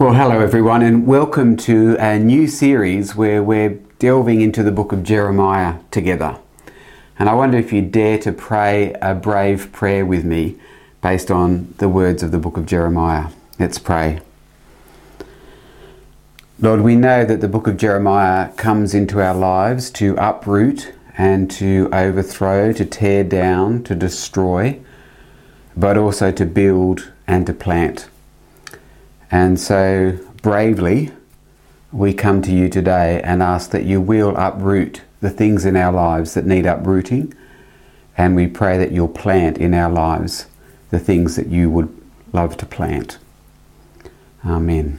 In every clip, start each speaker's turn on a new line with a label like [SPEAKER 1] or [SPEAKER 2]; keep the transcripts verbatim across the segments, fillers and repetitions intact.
[SPEAKER 1] Well, hello everyone, and welcome to a new series where we're delving into the book of Jeremiah together. And I wonder if you dare to pray a brave prayer with me based on the words of the book of Jeremiah. Let's pray. Lord, we know that the book of Jeremiah comes into our lives to uproot and to overthrow, to tear down, to destroy, but also to build and to plant. And so bravely we come to you today and ask that you will uproot the things in our lives that need uprooting, and we pray that you'll plant in our lives the things that you would love to plant. Amen.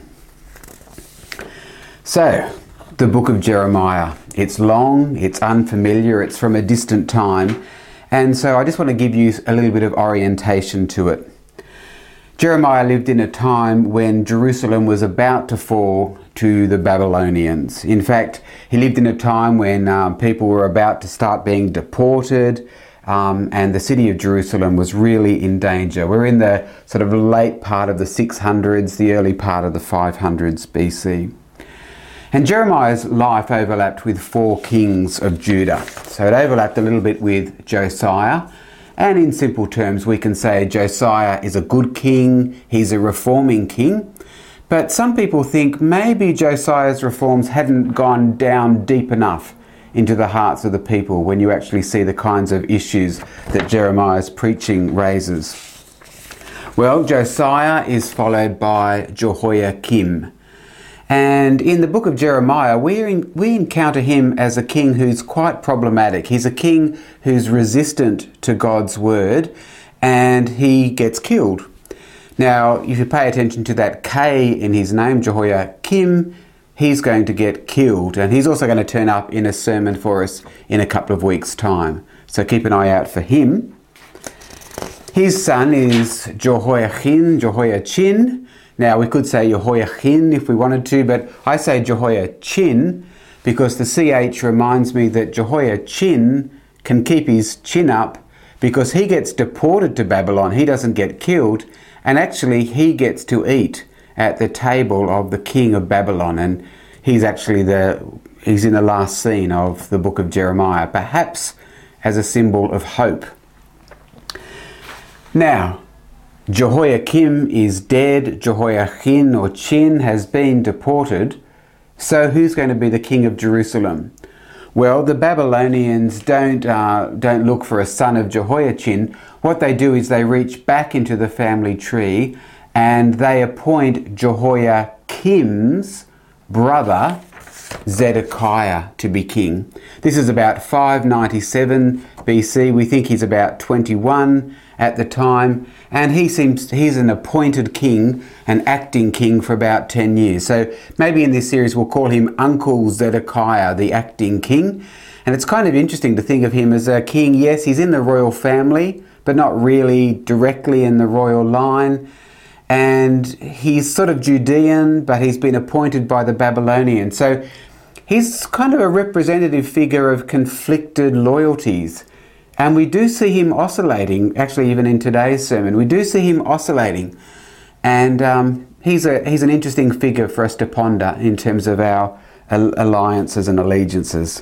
[SPEAKER 1] So, the book of Jeremiah. It's long, it's unfamiliar, it's from a distant time, and so I just want to give you a little bit of orientation to it. Jeremiah lived in a time when Jerusalem was about to fall to the Babylonians. In fact, he lived in a time when um, people were about to start being deported, um, and the city of Jerusalem was really in danger. We're in the sort of late part of the six hundreds, the early part of the five hundreds B C. And Jeremiah's life overlapped with four kings of Judah. So it overlapped a little bit with Josiah. And in simple terms, we can say Josiah is a good king, he's a reforming king. But some people think maybe Josiah's reforms hadn't gone down deep enough into the hearts of the people when you actually see the kinds of issues that Jeremiah's preaching raises. Well, Josiah is followed by Jehoiakim. And in the book of Jeremiah, we, in, we encounter him as a king who's quite problematic. He's a king who's resistant to God's word, and he gets killed. Now, if you pay attention to that K in his name, Jehoiakim, he's going to get killed. And he's also going to turn up in a sermon for us in a couple of weeks' time. So keep an eye out for him. His son is Jehoiachin, Jehoiachin. Now, we could say Jehoiachin if we wanted to, but I say Jehoiachin because the C H reminds me that Jehoiachin can keep his chin up because he gets deported to Babylon. He doesn't get killed, and actually he gets to eat at the table of the king of Babylon, and he's actually the he's in the last scene of the book of Jeremiah, perhaps as a symbol of hope. Now, Jehoiakim is dead, Jehoiachin or Chin has been deported, so who's going to be the king of Jerusalem? Well, the Babylonians don't, uh, don't look for a son of Jehoiachin. What they do is they reach back into the family tree and they appoint Jehoiakim's brother, Zedekiah, to be king. This is about five ninety-seven B C. We think he's about twenty-one at the time, and he seems he's an appointed king, an acting king for about ten years. So maybe in this series we'll call him Uncle Zedekiah, the acting king. And it's kind of interesting to think of him as a king. Yes, he's in the royal family, but not really directly in the royal line. And he's sort of Judean, but he's been appointed by the Babylonians. So he's kind of a representative figure of conflicted loyalties. And we do see him oscillating, actually even in today's sermon, we do see him oscillating. And um, he's a he's an interesting figure for us to ponder in terms of our alliances and allegiances.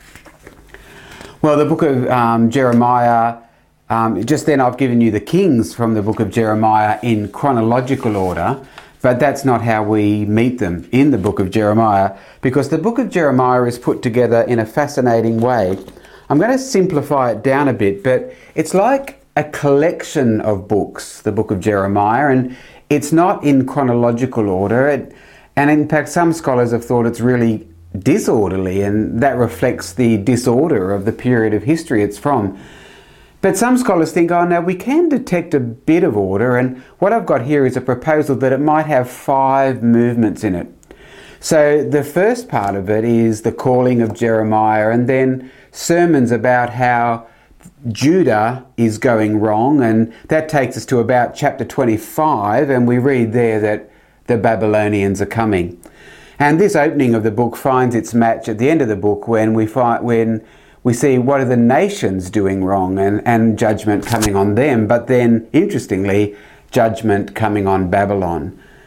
[SPEAKER 1] Well, the book of um, Jeremiah, um, just then I've given you the kings from the book of Jeremiah in chronological order, but that's not how we meet them in the book of Jeremiah, because the book of Jeremiah is put together in a fascinating way. I'm going to simplify it down a bit, but it's like a collection of books, the book of Jeremiah, and it's not in chronological order. It, and in fact, some scholars have thought it's really disorderly, and that reflects the disorder of the period of history it's from. But some scholars think, oh no, we can detect a bit of order, and what I've got here is a proposal that it might have five movements in it. So the first part of it is the calling of Jeremiah, and then sermons about how Judah is going wrong, and that takes us to about chapter twenty-five, and we read there that the Babylonians are coming. And this opening of the book finds its match at the end of the book when we find when we see what are the nations doing wrong, and, and judgment coming on them, but then interestingly judgment coming on Babylon.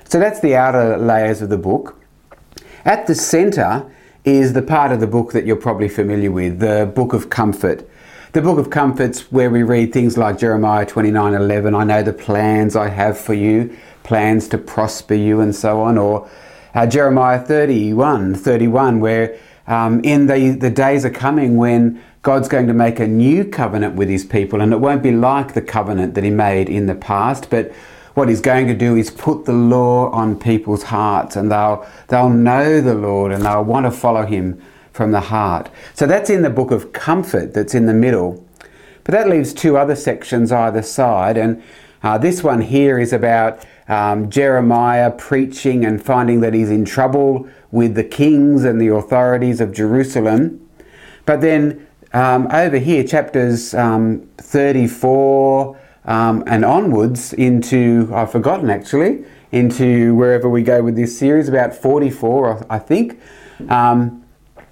[SPEAKER 1] So that's the outer layers of the book. At the centre is the part of the book that you're probably familiar with, the Book of Comfort. The Book of Comfort's where we read things like Jeremiah twenty-nine eleven, I know the plans I have for you, plans to prosper you, and so on. Or uh, Jeremiah thirty-one thirty-one, where um, in the, the days are coming when God's going to make a new covenant with his people, and it won't be like the covenant that he made in the past, but what he's going to do is put the law on people's hearts, and they'll they'll know the Lord and they'll want to follow him from the heart. So that's in the Book of Comfort, that's in the middle. But that leaves two other sections either side, and uh, this one here is about um, Jeremiah preaching and finding that he's in trouble with the kings and the authorities of Jerusalem. But then um, over here, chapters um, thirty-four um, and onwards into, I've forgotten actually, into wherever we go with this series, about forty-four, I think. Um,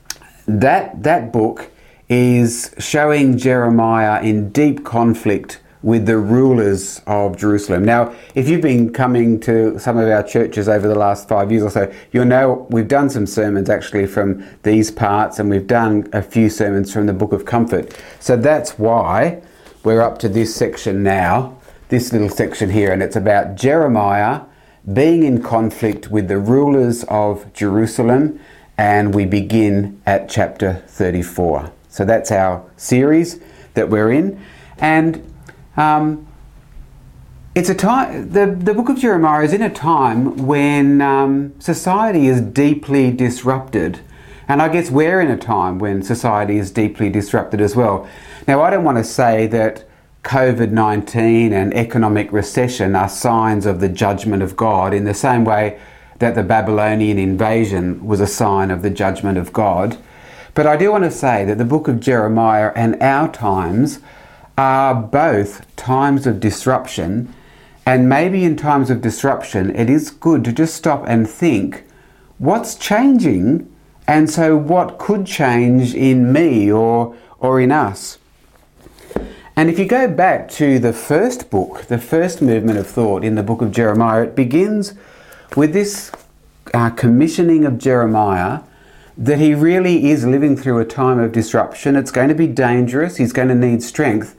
[SPEAKER 1] That that book is showing Jeremiah in deep conflict with the rulers of Jerusalem. Now, if you've been coming to some of our churches over the last five years or so, you'll know we've done some sermons actually from these parts, and we've done a few sermons from the Book of Comfort. So that's why we're up to this section now, this little section here, and it's about Jeremiah being in conflict with the rulers of Jerusalem. And we begin at chapter thirty-four. So that's our series that we're in. And um, it's a time, the, the book of Jeremiah is in a time when um, society is deeply disrupted. And I guess we're in a time when society is deeply disrupted as well. Now, I don't want to say that covid nineteen and economic recession are signs of the judgment of God in the same way that the Babylonian invasion was a sign of the judgment of God. But I do want to say that the book of Jeremiah and our times are both times of disruption, and maybe in times of disruption it is good to just stop and think, what's changing? And so what could change in me or, or in us? And if you go back to the first book, the first movement of thought in the book of Jeremiah, it begins with this uh, commissioning of Jeremiah that he really is living through a time of disruption. It's going to be dangerous. He's going to need strength.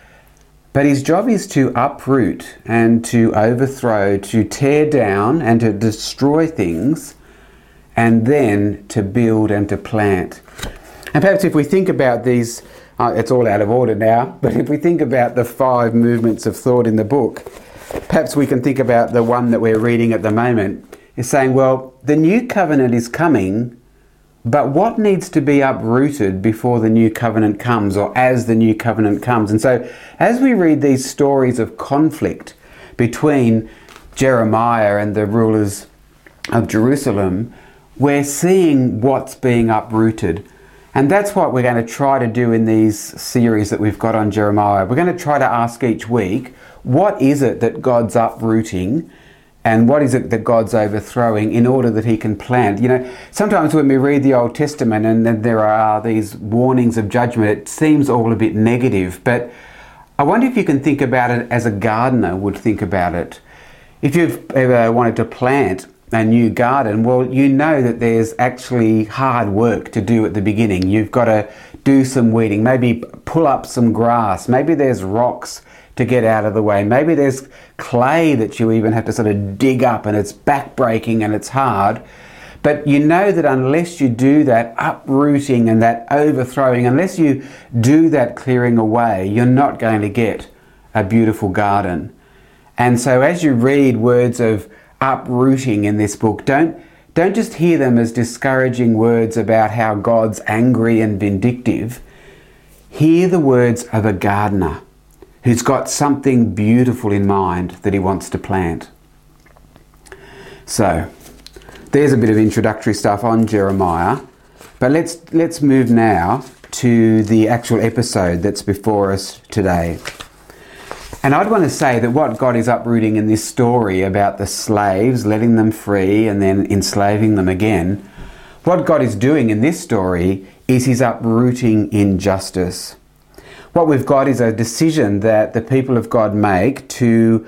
[SPEAKER 1] But his job is to uproot and to overthrow, to tear down and to destroy things, and then to build and to plant. And perhaps if we think about these, uh, it's all out of order now, but if we think about the five movements of thought in the book, perhaps we can think about the one that we're reading at the moment, is saying, well, the new covenant is coming, but what needs to be uprooted before the new covenant comes, or as the new covenant comes? And so as we read these stories of conflict between Jeremiah and the rulers of Jerusalem, we're seeing what's being uprooted. And that's what we're going to try to do in these series that we've got on Jeremiah. We're going to try to ask each week, what is it that God's uprooting, and what is it that God's overthrowing in order that he can plant? You know, sometimes when we read the Old Testament and then there are these warnings of judgment, it seems all a bit negative. But I wonder if you can think about it as a gardener would think about it. If you've ever wanted to plant a new garden, well, you know that there's actually hard work to do at the beginning. You've got to do some weeding, maybe pull up some grass, maybe there's rocks to get out of the way. Maybe there's clay that you even have to sort of dig up, and it's back-breaking and it's hard. But you know that unless you do that uprooting and that overthrowing, unless you do that clearing away, you're not going to get a beautiful garden. And so as you read words of uprooting in this book, don't, don't just hear them as discouraging words about how God's angry and vindictive. Hear the words of a gardener who's got something beautiful in mind that he wants to plant. So, there's a bit of introductory stuff on Jeremiah, but let's let's move now to the actual episode that's before us today. And I'd want to say that what God is uprooting in this story about the slaves, letting them free and then enslaving them again, what God is doing in this story is he's uprooting injustice. What we've got is a decision that the people of God make to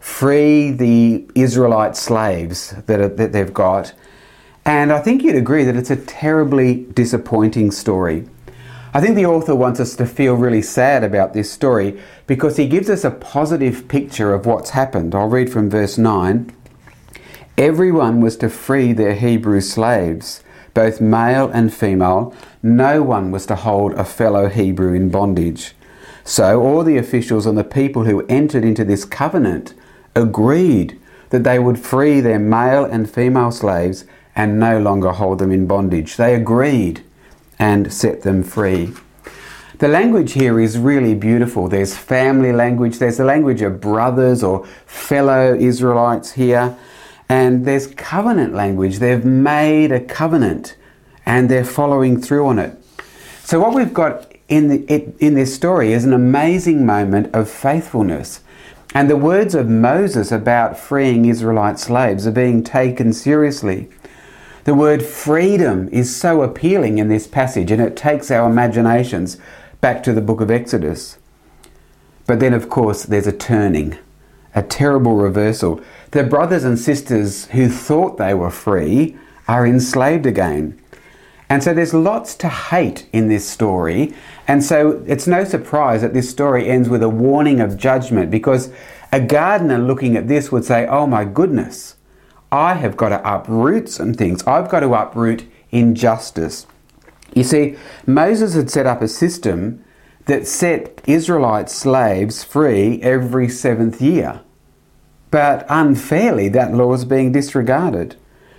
[SPEAKER 1] free the Israelite slaves that, are, that they've got. And I think you'd agree that it's a terribly disappointing story. I think the author wants us to feel really sad about this story because he gives us a positive picture of what's happened. I'll read from verse nine. Everyone was to free their Hebrew slaves, both male and female. No one was to hold a fellow Hebrew in bondage. So all the officials and the people who entered into this covenant agreed that they would free their male and female slaves and no longer hold them in bondage. They agreed and set them free. The language here is really beautiful. There's family language, there's the language of brothers or fellow Israelites here, and there's covenant language. They've made a covenant and they're following through on it. So what we've got in, the, in this story is an amazing moment of faithfulness. And the words of Moses about freeing Israelite slaves are being taken seriously. The word freedom is so appealing in this passage, and it takes our imaginations back to the book of Exodus. But then, of course, there's a turning, a terrible reversal. The brothers and sisters who thought they were free are enslaved again. And so there's lots to hate in this story. And so it's no surprise that this story ends with a warning of judgment, because a gardener looking at this would say, oh my goodness, I have got to uproot some things. I've got to uproot injustice. You see, Moses had set up a system that set Israelite slaves free every seventh year. But unfairly, that law is being disregarded.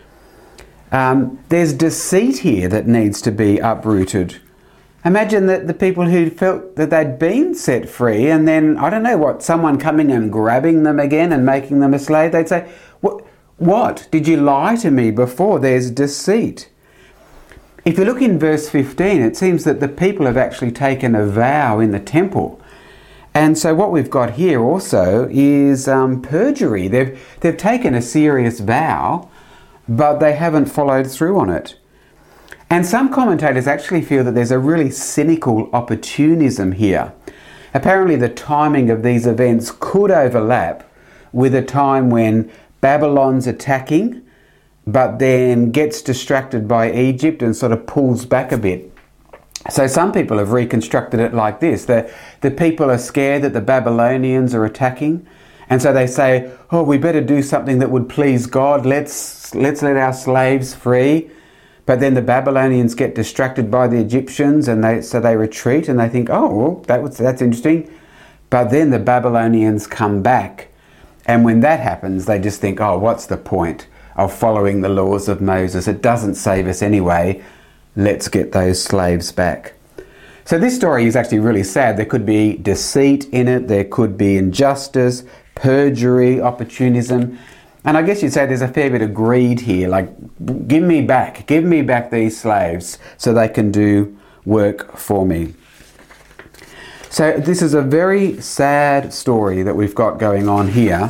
[SPEAKER 1] Um, there's deceit here that needs to be uprooted. Imagine that the people who felt that they'd been set free, and then, I don't know what, someone coming and grabbing them again and making them a slave, they'd say, what? What? Did you lie to me before? There's deceit. If you look in verse fifteen, it seems that the people have actually taken a vow in the temple. And so what we've got here also is um, perjury. They've, they've taken a serious vow, but they haven't followed through on it. And some commentators actually feel that there's a really cynical opportunism here. Apparently the timing of these events could overlap with a time when Babylon's attacking, but then gets distracted by Egypt and sort of pulls back a bit. So some people have reconstructed it like this. The, the people are scared that the Babylonians are attacking, and so they say, oh, we better do something that would please God. Let's, let's let our slaves free. But then the Babylonians get distracted by the Egyptians, and they so they retreat, and they think, oh, well, that was, that's interesting. But then the Babylonians come back. And when that happens, they just think, oh, what's the point of following the laws of Moses? It doesn't save us anyway. Let's get those slaves back. So this story is actually really sad. There could be deceit in it. There could be injustice, perjury, opportunism. And I guess you'd say there's a fair bit of greed here. Like, give me back, give me back these slaves so they can do work for me. So this is a very sad story that we've got going on here.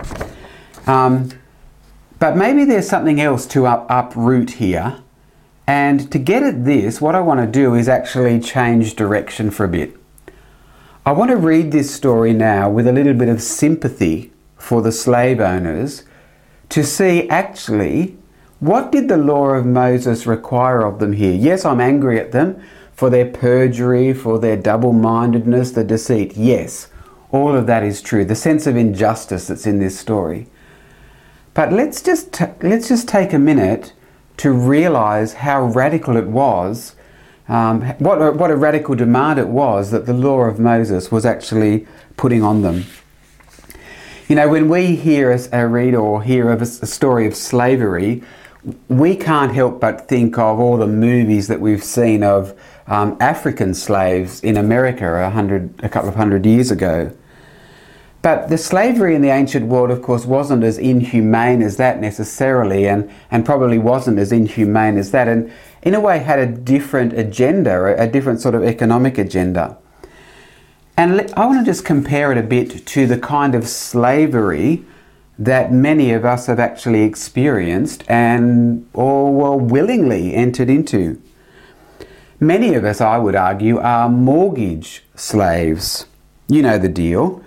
[SPEAKER 1] Um, but maybe there's something else to up, uproot here. And to get at this, what I want to do is actually change direction for a bit. I want to read this story now with a little bit of sympathy for the slave owners to see actually what did the law of Moses require of them here. Yes, I'm angry at them for their perjury, for their double-mindedness, the deceit. Yes, all of that is true. The sense of injustice that's in this story. But let's just t- let's just take a minute to realise how radical it was, um, what, a, what a radical demand it was that the law of Moses was actually putting on them. You know, when we hear a, a read or hear of a, a story of slavery, we can't help but think of all the movies that we've seen of um, African slaves in America a hundred, a couple of hundred years ago. But the slavery in the ancient world, of course, wasn't as inhumane as that necessarily, and, and probably wasn't as inhumane as that, and in a way had a different agenda, a different sort of economic agenda. And let, I want to just compare it a bit to the kind of slavery that many of us have actually experienced and or well, willingly entered into. Many of us, I would argue, are mortgage slaves. You know the deal.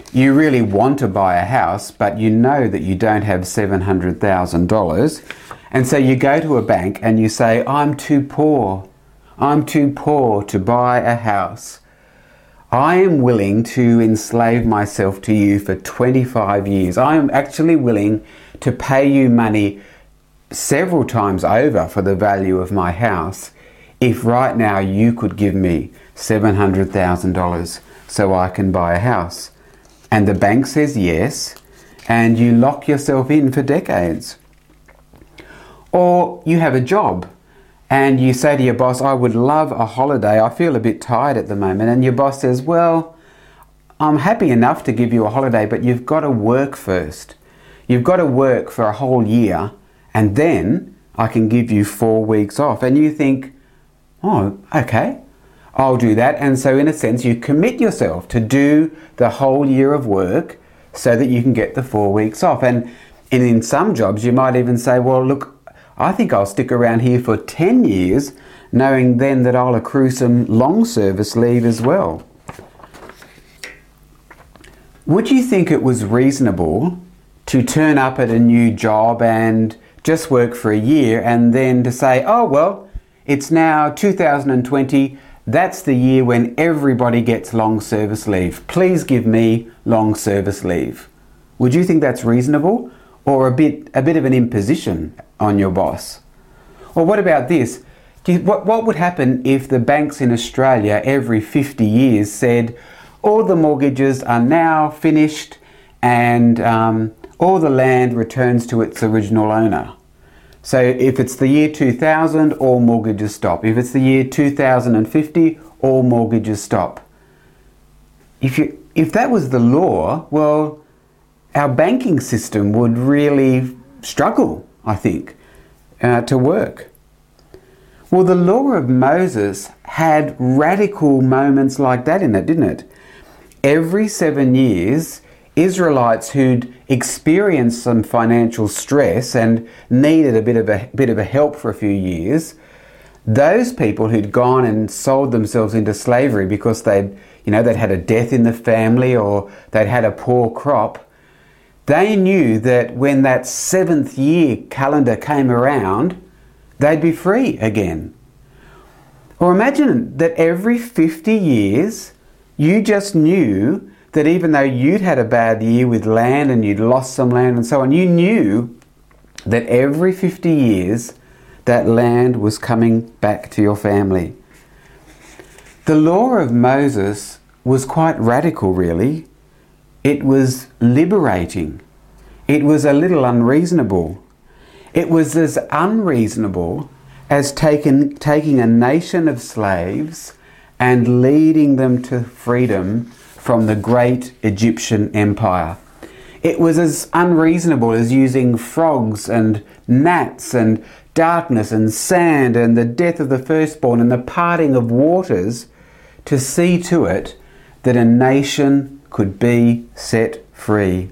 [SPEAKER 1] you really want to buy a house, but you know that you don't have seven hundred thousand dollars. And so you go to a bank and you say, I'm too poor. I'm too poor to buy a house. I am willing to enslave myself to you for twenty-five years. I am actually willing to pay you money several times over for the value of my house if right now you could give me seven hundred thousand dollars so I can buy a house. And the bank says yes, and you lock yourself in for decades. Or you have a job and you say to your boss, I would love a holiday. I feel a bit tired at the moment. And your boss says, well, I'm happy enough to give you a holiday, but you've got to work first. You've got to work for a whole year, and then I can give you four weeks off. And you think, oh, okay, I'll do that. And so in a sense, you commit yourself to do the whole year of work so that you can get the four weeks off. And, and in some jobs, you might even say, well, look, I think I'll stick around here for ten years, knowing then that I'll accrue some long service leave as well. Would you think it was reasonable to turn up at a new job and just work for a year and then to say, oh, well, it's now two thousand twenty, that's the year when everybody gets long service leave. Please give me long service leave. Would you think that's reasonable, or a bit a bit of an imposition on your boss? Or what about this? Do you, what, what would happen if the banks in Australia every fifty years said, all the mortgages are now finished and um, all the land returns to its original owner? So if it's the year two thousand, all mortgages stop. If it's the year two thousand fifty, all mortgages stop. If you, if that was the law, well, our banking system would really struggle, I think, uh, to work. Well, the law of Moses had radical moments like that in it, didn't it? Every seven years, Israelites who'd experienced some financial stress and needed a bit of a bit of a help for a few years, those people who'd gone and sold themselves into slavery because they'd, you know, they'd had a death in the family or they'd had a poor crop, they knew that when that seventh year calendar came around, they'd be free again. Or imagine that every fifty years, you just knew that even though you'd had a bad year with land and you'd lost some land and so on, you knew that every fifty years that land was coming back to your family. The law of Moses was quite radical, really. It was liberating. It was a little unreasonable. It was as unreasonable as taking, taking a nation of slaves and leading them to freedom from the great Egyptian empire. It was as unreasonable as using frogs and gnats and darkness and sand and the death of the firstborn and the parting of waters to see to it that a nation could be set free.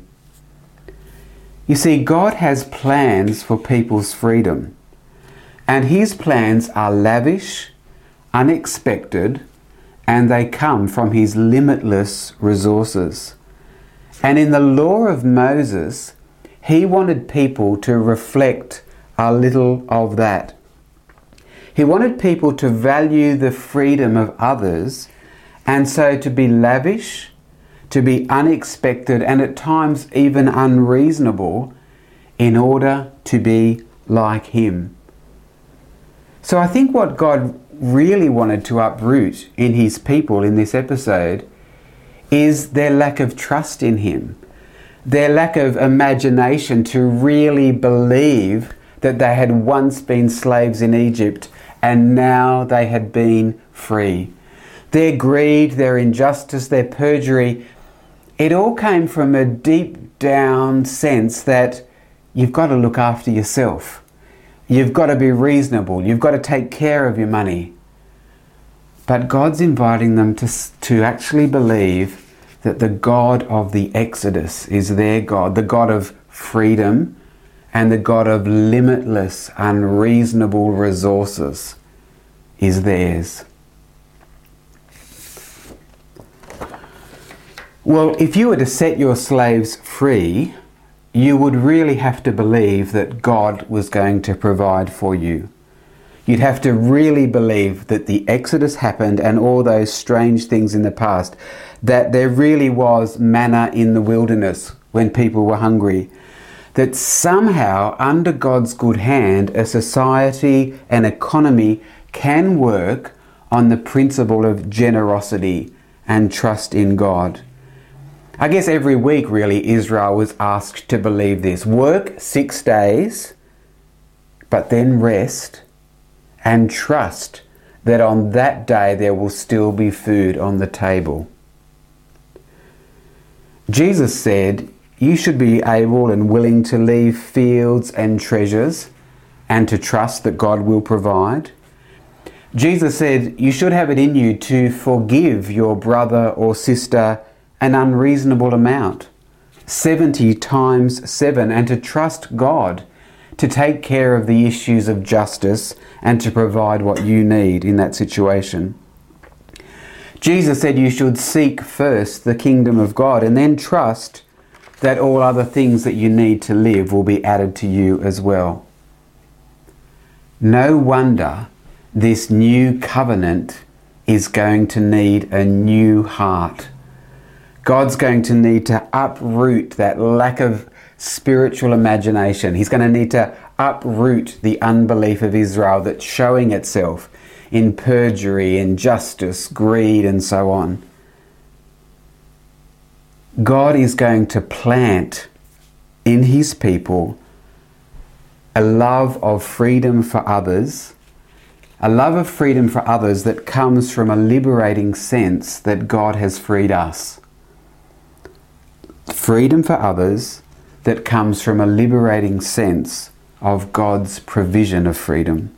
[SPEAKER 1] You see, God has plans for people's freedom, and His plans are lavish, unexpected, and they come from His limitless resources. And in the law of Moses, He wanted people to reflect a little of that. He wanted people to value the freedom of others, and so to be lavish, to be unexpected, and at times even unreasonable, in order to be like Him. So I think what God really wanted to uproot in His people in this episode is their lack of trust in Him, their lack of imagination to really believe that they had once been slaves in Egypt and now they had been free. Their greed, their injustice, their perjury, it all came from a deep down sense that you've got to look after yourself. You've got to be reasonable. You've got to take care of your money. But God's inviting them to, to actually believe that the God of the Exodus is their God, the God of freedom and the God of limitless, unreasonable resources is theirs. Well, if you were to set your slaves free, you would really have to believe that God was going to provide for you. You'd have to really believe that the Exodus happened and all those strange things in the past, that there really was manna in the wilderness when people were hungry, that somehow under God's good hand a society, an economy can work on the principle of generosity and trust in God. I guess every week really Israel was asked to believe this. Work six days, but then rest and trust that on that day there will still be food on the table. Jesus said, you should be able and willing to leave fields and treasures and to trust that God will provide. Jesus said, you should have it in you to forgive your brother or sister an unreasonable amount, seventy times seven, and to trust God to take care of the issues of justice and to provide what you need in that situation. Jesus said you should seek first the kingdom of God and then trust that all other things that you need to live will be added to you as well. No wonder this new covenant is going to need a new heart. God's going to need to uproot that lack of spiritual imagination. He's going to need to uproot the unbelief of Israel that's showing itself in perjury, injustice, greed, and so on. God is going to plant in his people a love of freedom for others, a love of freedom for others that comes from a liberating sense that God has freed us. Freedom for others that comes from a liberating sense of God's provision of freedom.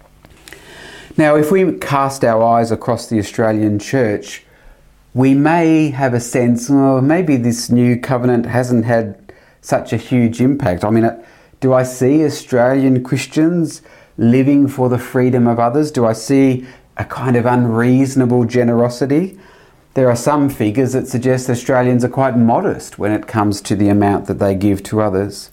[SPEAKER 1] Now, if we cast our eyes across the Australian church, we may have a sense, oh, maybe this new covenant hasn't had such a huge impact. I mean, do I see Australian Christians living for the freedom of others? Do I see a kind of unreasonable generosity? There are some figures that suggest Australians are quite modest when it comes to the amount that they give to others.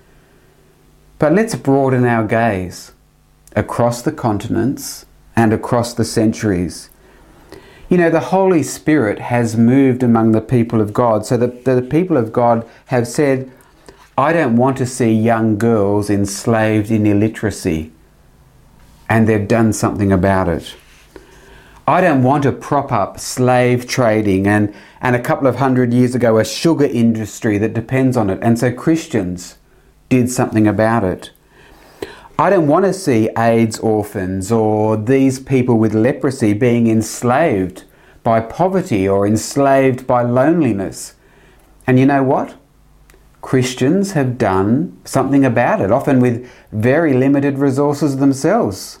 [SPEAKER 1] But let's broaden our gaze across the continents and across the centuries. You know, the Holy Spirit has moved among the people of God, so that the people of God have said, I don't want to see young girls enslaved in illiteracy, and they've done something about it. I don't want to prop up slave trading and, and a couple of hundred years ago a sugar industry that depends on it, and so Christians did something about it. I don't want to see AIDS orphans or these people with leprosy being enslaved by poverty or enslaved by loneliness. And you know what? Christians have done something about it, often with very limited resources themselves.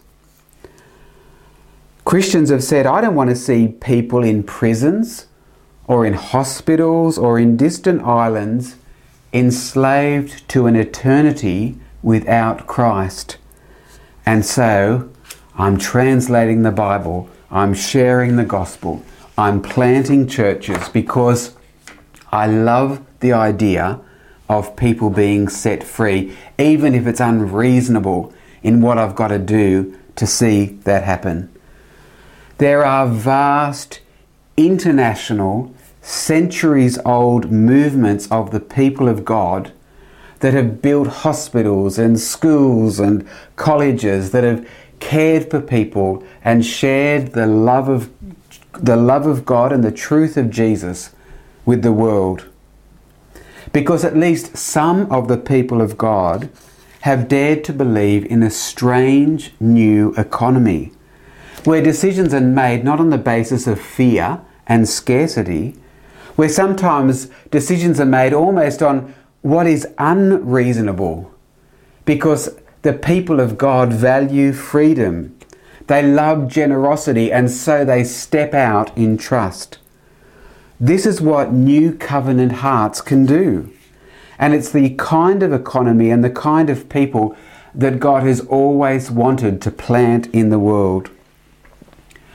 [SPEAKER 1] Christians have said, I don't want to see people in prisons or in hospitals or in distant islands enslaved to an eternity without Christ. And so I'm translating the Bible, I'm sharing the gospel, I'm planting churches because I love the idea of people being set free, even if it's unreasonable in what I've got to do to see that happen. There are vast, international, centuries-old movements of the people of God that have built hospitals and schools and colleges, that have cared for people and shared the love of the love of God and the truth of Jesus with the world. Because at least some of the people of God have dared to believe in a strange new economy, where decisions are made not on the basis of fear and scarcity, where sometimes decisions are made almost on what is unreasonable, because the people of God value freedom. They love generosity, and so they step out in trust. This is what new covenant hearts can do. And it's the kind of economy and the kind of people that God has always wanted to plant in the world.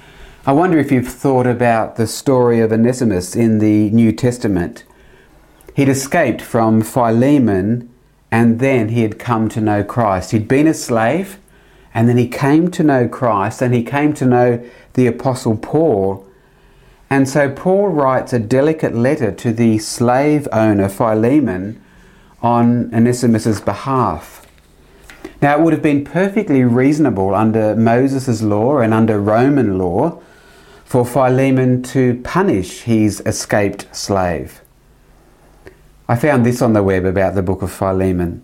[SPEAKER 1] I wonder if you've thought about the story of Onesimus in the New Testament. He'd escaped from Philemon and then he had come to know Christ. He'd been a slave and then he came to know Christ and he came to know the Apostle Paul. And so Paul writes a delicate letter to the slave owner Philemon on Onesimus' behalf. Now, it would have been perfectly reasonable under Moses' law and under Roman law for Philemon to punish his escaped slave. I found this on the web about the book of Philemon.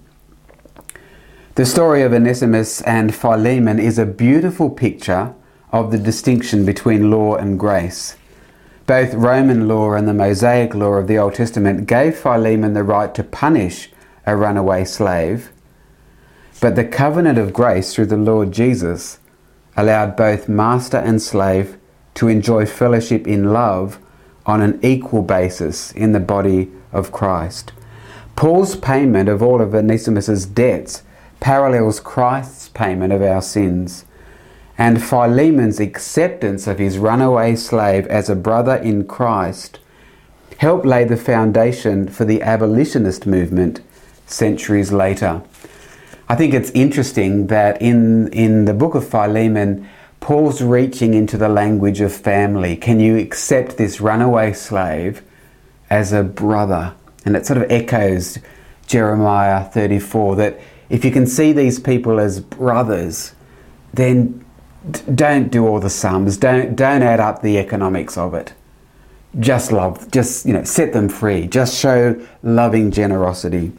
[SPEAKER 1] The story of Onesimus and Philemon is a beautiful picture of the distinction between law and grace. Both Roman law and the Mosaic law of the Old Testament gave Philemon the right to punish a runaway slave, but the covenant of grace through the Lord Jesus allowed both master and slave to enjoy fellowship in love on an equal basis in the body of Christ. Paul's payment of all of Onesimus' debts parallels Christ's payment of our sins, and Philemon's acceptance of his runaway slave as a brother in Christ helped lay the foundation for the abolitionist movement centuries later. I think it's interesting that in, in the book of Philemon, Paul's reaching into the language of family. Can you accept this runaway slave as a brother? And it sort of echoes Jeremiah thirty-four, that if you can see these people as brothers, then don't do all the sums, don't don't add up the economics of it. Just love, just, you know, set them free. Just show loving generosity.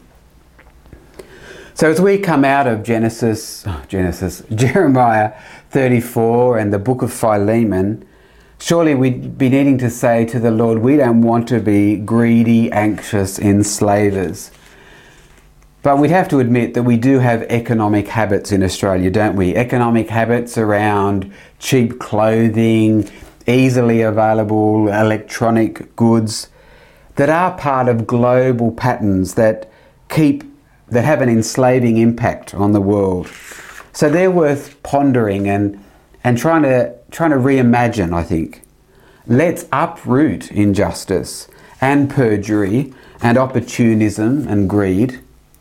[SPEAKER 1] So as we come out of Genesis, oh, Genesis, Jeremiah thirty-four and the book of Philemon, surely we'd be needing to say to the Lord, we don't want to be greedy, anxious enslavers. But we'd have to admit that we do have economic habits in Australia, don't we? Economic habits around cheap clothing, easily available electronic goods that are part of global patterns that keep that have an enslaving impact on the world. So they're worth pondering and and trying to trying to reimagine, I think. Let's uproot injustice and perjury and opportunism and greed.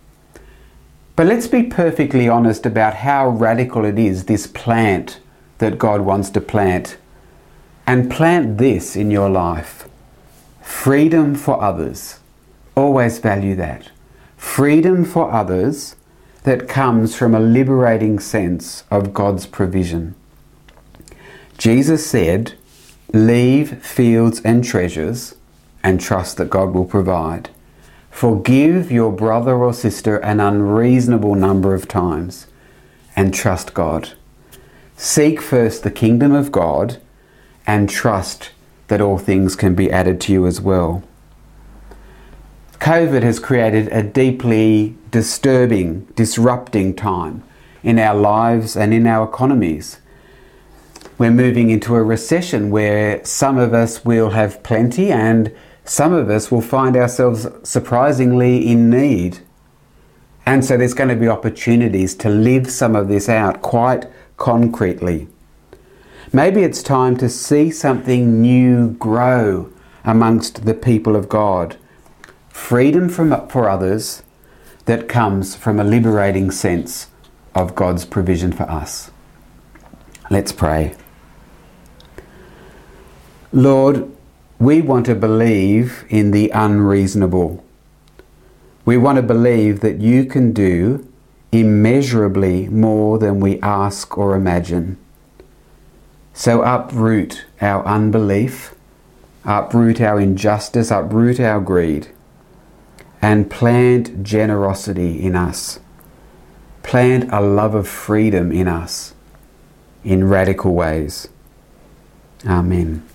[SPEAKER 1] But let's be perfectly honest about how radical it is, this plant that God wants to plant. And plant this in your life. Freedom for others. Always value that. Freedom for others that comes from a liberating sense of God's provision. Jesus said, leave fields and treasures and trust that God will provide. Forgive your brother or sister an unreasonable number of times and trust God. Seek first the kingdom of God and trust that all things can be added to you as well. COVID has created a deeply disturbing, disrupting time in our lives and in our economies. We're moving into a recession where some of us will have plenty and some of us will find ourselves surprisingly in need. And so there's going to be opportunities to live some of this out quite concretely. Maybe it's time to see something new grow amongst the people of God. Freedom from, for others that comes from a liberating sense of God's provision for us. Let's pray. Lord, we want to believe in the unreasonable. We want to believe that you can do immeasurably more than we ask or imagine. So uproot our unbelief, uproot our injustice, uproot our greed, and plant generosity in us. Plant a love of freedom in us in radical ways. Amen.